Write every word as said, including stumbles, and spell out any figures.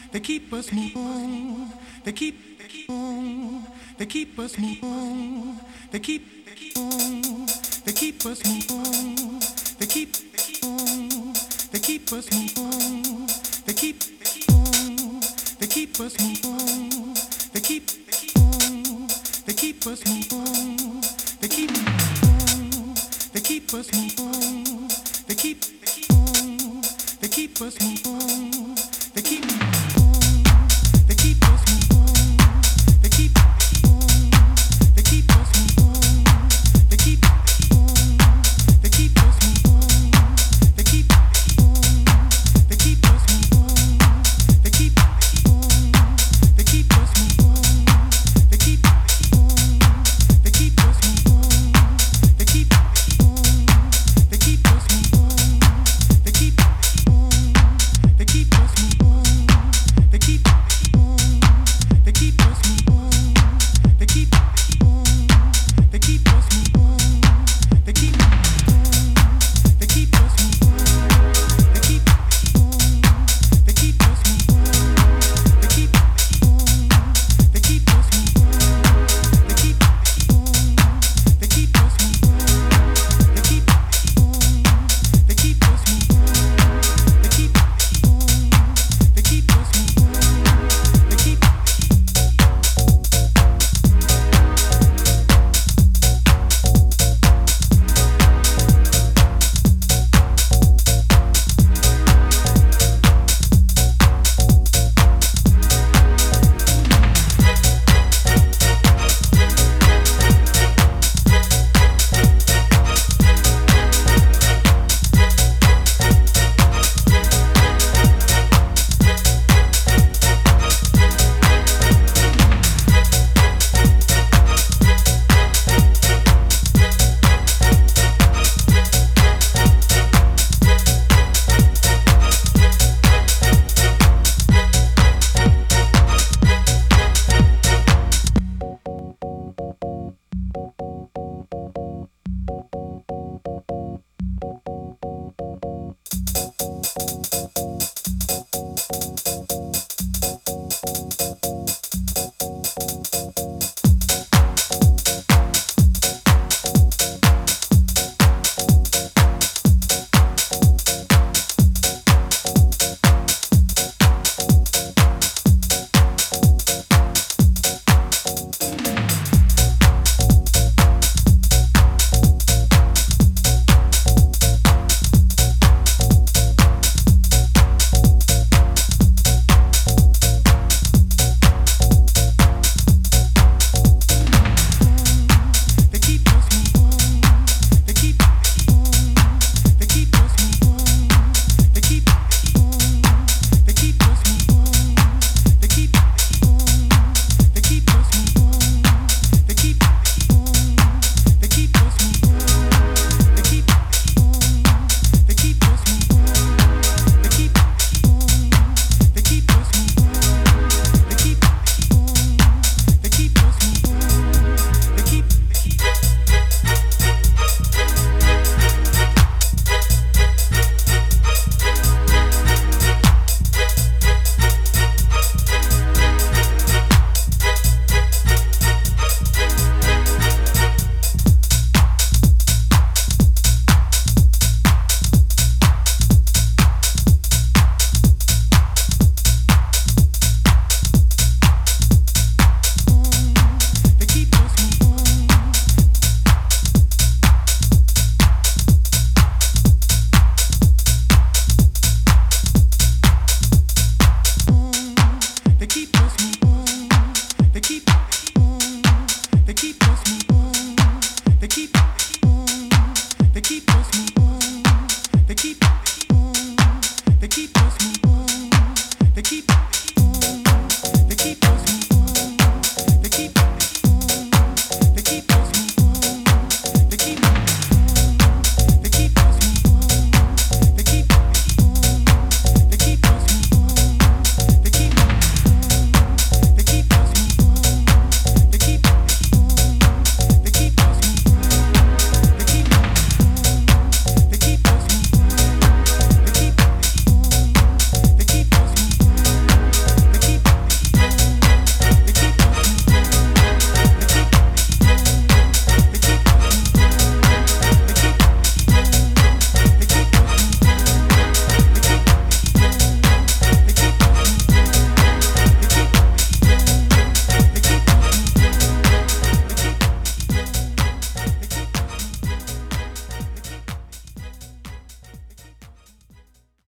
They keep us moving. They keep, they keep on. They keep us moving. They keep, they keep on. They keep us moving. They keep, they keep on. They keep us moving. They keep, they keep on. They keep us moving. They keep, they keep on. They keep us moving. They keep on. They keep us moving. They keep, they keep on. They keep us moving.